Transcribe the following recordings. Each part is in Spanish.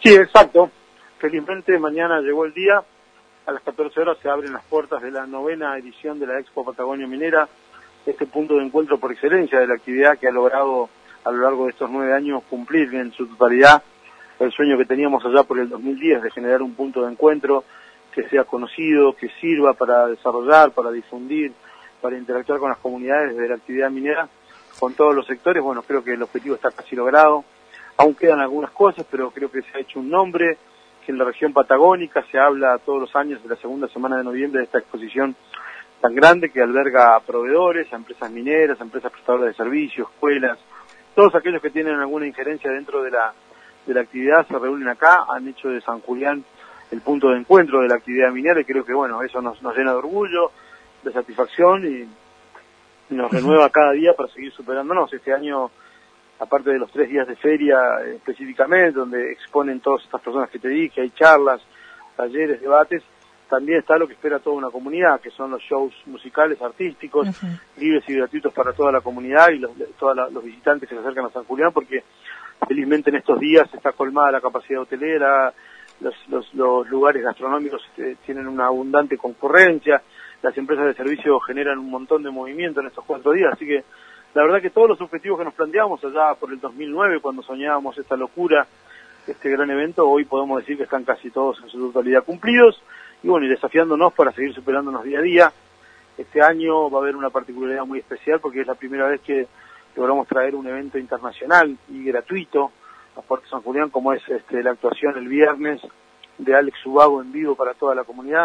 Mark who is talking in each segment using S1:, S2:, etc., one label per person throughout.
S1: Sí, exacto. Felizmente mañana llegó el día. A las 14 horas se abren las puertas de la 9ª edición de la Expo Patagonia Minera, este punto de encuentro por excelencia de la actividad que ha logrado a lo largo de estos 9 años cumplir en su totalidad el sueño que teníamos allá por el 2010 de generar un punto de encuentro que sea conocido, que sirva para desarrollar, para difundir, para interactuar con las comunidades de la actividad minera, con todos los sectores. Bueno, creo que el objetivo está casi logrado. Aún quedan algunas cosas, pero creo que se ha hecho un nombre, que en la región patagónica se habla todos los años de la segunda semana de noviembre de esta exposición tan grande que alberga a proveedores, a empresas mineras, a empresas prestadoras de servicios, escuelas, todos aquellos que tienen alguna injerencia dentro de la actividad se reúnen acá, han hecho de San Julián el punto de encuentro de la actividad minera y creo que bueno, eso nos llena de orgullo, de satisfacción y nos renueva cada día para seguir superándonos. Este año, aparte de los 3 días de feria específicamente, donde exponen todas estas personas que te dije, hay charlas, talleres, debates, también está lo que espera toda una comunidad, que son los shows musicales, artísticos, libres y gratuitos para toda la comunidad y todos los visitantes que se acercan a San Julián, porque felizmente en estos días está colmada la capacidad hotelera, los lugares gastronómicos tienen una abundante concurrencia, las empresas de servicio generan un montón de movimiento en estos 4 días, así que la verdad que todos los objetivos que nos planteamos allá por el 2009, cuando soñábamos esta locura, este gran evento, hoy podemos decir que están casi todos en su totalidad cumplidos, y bueno, y desafiándonos para seguir superándonos día a día. Este año va a haber una particularidad muy especial porque es la primera vez que logramos traer un evento internacional y gratuito a Puerto San Julián, como es la actuación el viernes de Alex Ubago en vivo para toda la comunidad.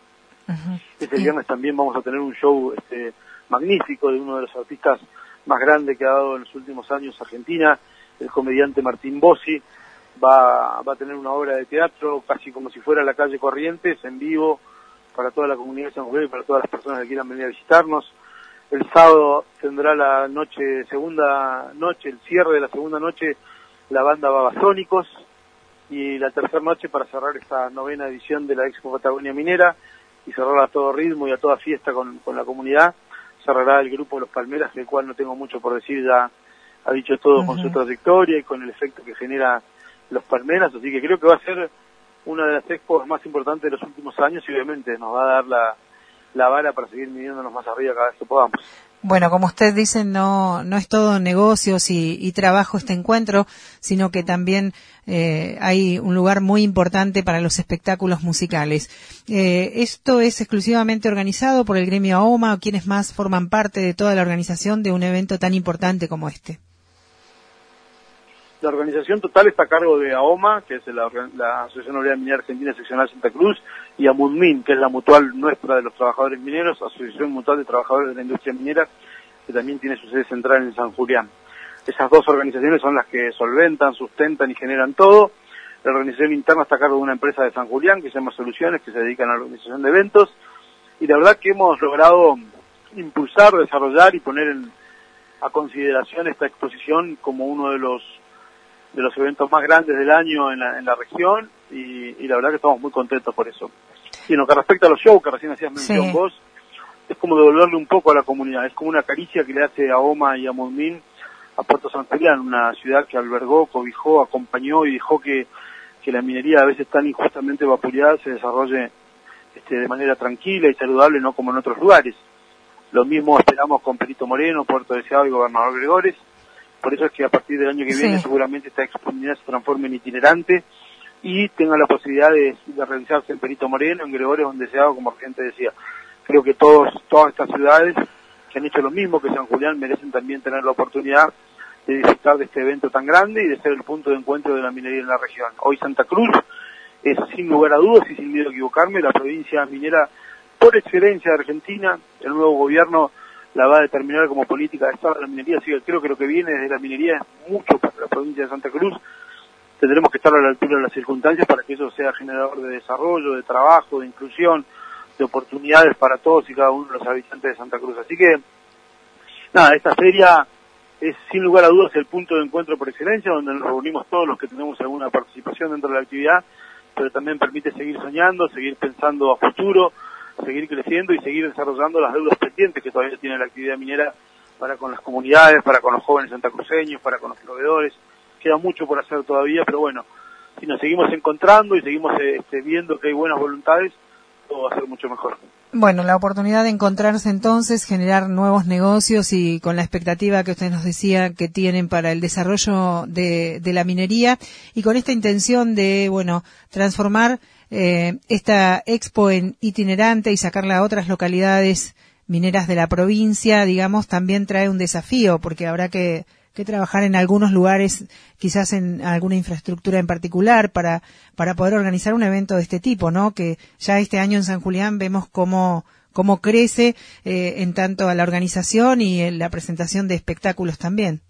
S1: Este viernes también vamos a tener un show magnífico de uno de los artistas más grandes que ha dado en los últimos años Argentina, el comediante Martín Bossi. Va a tener una obra de teatro casi como si fuera La Calle Corrientes, en vivo, para toda la comunidad de San Julián y para todas las personas que quieran venir a visitarnos. El sábado tendrá segunda noche, el cierre de la segunda noche, la banda Babasónicos, y la tercera noche, para cerrar esta 9ª edición de la Expo Patagonia Minera y cerrar a todo ritmo y a toda fiesta con la comunidad, cerrará el grupo Los Palmeras, del cual no tengo mucho por decir, ya ha dicho todo con su trayectoria y con el efecto que genera Los Palmeras, así que creo que va a ser una de las expos más importantes de los últimos años y obviamente nos va a dar la vara para seguir midiéndonos más arriba cada vez que podamos.
S2: Bueno, como usted dice, no es todo negocios y trabajo este encuentro, sino que también hay un lugar muy importante para los espectáculos musicales. ¿Esto es exclusivamente organizado por el gremio AOMA o quienes más forman parte de toda la organización de un evento tan importante como este?
S1: La organización total está a cargo de AOMA, que es la Asociación Obrera Minera Argentina Seccional Santa Cruz, y AMUDMIN, que es la mutual nuestra de los trabajadores mineros, Asociación Mutual de Trabajadores de la Industria Minera, que también tiene su sede central en San Julián. Esas dos organizaciones son las que solventan, sustentan y generan todo. La organización interna está a cargo de una empresa de San Julián, que se llama Soluciones, que se dedican a la organización de eventos, y la verdad que hemos logrado impulsar, desarrollar y poner a consideración esta exposición como uno de los eventos más grandes del año en la región y la verdad que estamos muy contentos por eso. Y en lo que respecta a los shows que recién hacías mención vos, es como devolverle un poco a la comunidad, es como una caricia que le hace a AOMA y a AMUDMIN a Puerto San Julián, una ciudad que albergó, cobijó, acompañó y dejó que la minería a veces tan injustamente vapuleada se desarrolle de manera tranquila y saludable, no como en otros lugares. Lo mismo esperamos con Perito Moreno, Puerto Deseado y Gobernador Gregores. Por eso es que a partir del año que viene seguramente esta exposición se transforme en itinerante y tenga la posibilidad de realizarse en Perito Moreno, en Gregores, donde Deseado, como gente decía. Creo que todas estas ciudades que han hecho lo mismo que San Julián merecen también tener la oportunidad de disfrutar de este evento tan grande y de ser el punto de encuentro de la minería en la región. Hoy Santa Cruz es, sin lugar a dudas y sin miedo a equivocarme, la provincia minera por excelencia de Argentina. El nuevo gobierno la va a determinar como política de Estado de la minería, así que creo que lo que viene desde la minería es mucho para la provincia de Santa Cruz. Tendremos que estar a la altura de las circunstancias para que eso sea generador de desarrollo, de trabajo, de inclusión, de oportunidades para todos y cada uno de los habitantes de Santa Cruz. Así que, nada, esta feria es sin lugar a dudas el punto de encuentro por excelencia, donde nos reunimos todos los que tenemos alguna participación dentro de la actividad, pero también permite seguir soñando, seguir pensando a futuro, seguir creciendo y seguir desarrollando las deudas pendientes que todavía tiene la actividad minera para con las comunidades, para con los jóvenes santacruceños, para con los proveedores. Queda mucho por hacer todavía, pero bueno, si nos seguimos encontrando y seguimos viendo que hay buenas voluntades, todo va a ser mucho mejor.
S2: Bueno, la oportunidad de encontrarse entonces, generar nuevos negocios y con la expectativa que usted nos decía que tienen para el desarrollo de la minería y con esta intención de, bueno, transformar esta expo en itinerante y sacarla a otras localidades mineras de la provincia, digamos, también trae un desafío porque habrá que trabajar en algunos lugares, quizás en alguna infraestructura en particular para poder organizar un evento de este tipo, ¿no? Que ya este año en San Julián vemos cómo crece en tanto a la organización y en la presentación de espectáculos también.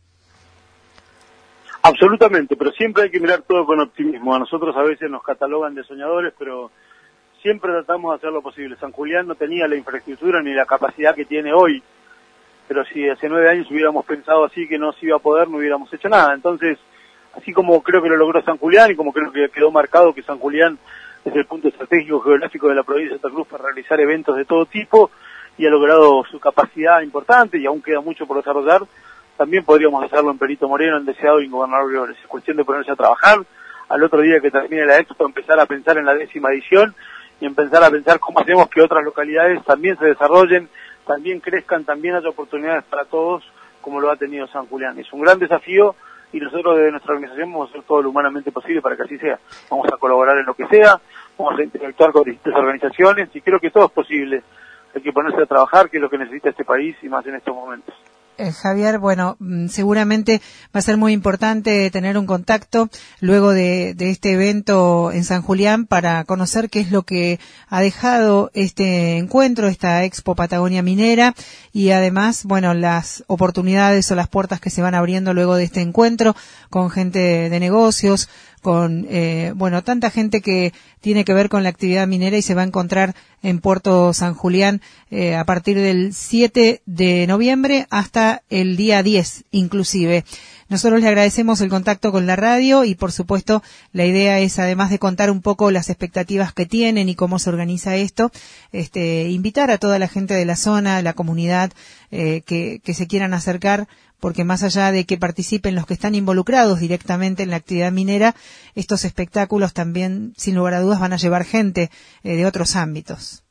S1: Absolutamente, pero siempre hay que mirar todo con optimismo. A nosotros a veces nos catalogan de soñadores, pero siempre tratamos de hacer lo posible. San Julián no tenía la infraestructura ni la capacidad que tiene hoy, pero si hace 9 años hubiéramos pensado así que no se iba a poder, no hubiéramos hecho nada. Entonces, así como creo que lo logró San Julián y como creo que quedó marcado que San Julián es el punto estratégico geográfico de la provincia de Santa Cruz para realizar eventos de todo tipo y ha logrado su capacidad importante y aún queda mucho por desarrollar, también podríamos hacerlo en Perito Moreno, en Deseado y en Gobernador Briones. Es cuestión de ponerse a trabajar, al otro día que termine la expo empezar a pensar en la 10ª edición y empezar a pensar cómo hacemos que otras localidades también se desarrollen, también crezcan, también haya oportunidades para todos, como lo ha tenido San Julián. Es un gran desafío y nosotros desde nuestra organización vamos a hacer todo lo humanamente posible para que así sea. Vamos a colaborar en lo que sea, vamos a interactuar con distintas organizaciones y creo que todo es posible. Hay que ponerse a trabajar, que es lo que necesita este país y más en estos momentos.
S2: Javier, bueno, seguramente va a ser muy importante tener un contacto luego de este evento en San Julián para conocer qué es lo que ha dejado este encuentro, esta Expo Patagonia Minera y además, bueno, las oportunidades o las puertas que se van abriendo luego de este encuentro con gente de negocios, con, bueno, tanta gente que tiene que ver con la actividad minera y se va a encontrar en Puerto San Julián a partir del 7 de noviembre hasta el día 10 inclusive. Nosotros le agradecemos el contacto con la radio y por supuesto la idea es, además de contar un poco las expectativas que tienen y cómo se organiza esto, invitar a toda la gente de la zona, la comunidad, que se quieran acercar, porque más allá de que participen los que están involucrados directamente en la actividad minera, estos espectáculos también, sin lugar a dudas, van a llevar gente de otros ámbitos.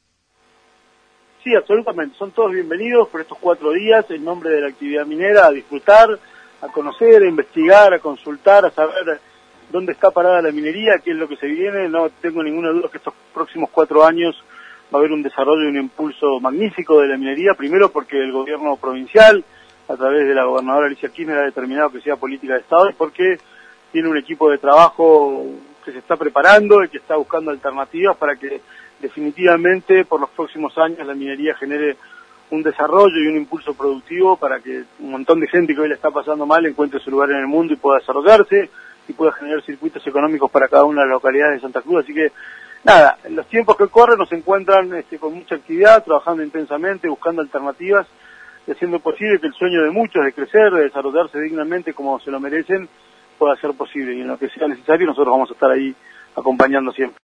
S1: Sí, absolutamente. Son todos bienvenidos por estos 4 días en nombre de la actividad minera, a disfrutar, a conocer, a investigar, a consultar, a saber dónde está parada la minería, qué es lo que se viene. No tengo ninguna duda que estos próximos 4 años va a haber un desarrollo y un impulso magnífico de la minería, primero porque el gobierno provincial, a través de la gobernadora Alicia Kirchner, ha determinado que sea política de Estado, y porque tiene un equipo de trabajo que se está preparando y que está buscando alternativas para que definitivamente por los próximos años la minería genere un desarrollo y un impulso productivo para que un montón de gente que hoy la está pasando mal encuentre su lugar en el mundo y pueda desarrollarse y pueda generar circuitos económicos para cada una de las localidades de Santa Cruz. Así que, nada, en los tiempos que corren nos encuentran con mucha actividad, trabajando intensamente, buscando alternativas y haciendo posible que el sueño de muchos de crecer, de desarrollarse dignamente como se lo merecen, pueda ser posible. Y en lo que sea necesario nosotros vamos a estar ahí acompañando siempre.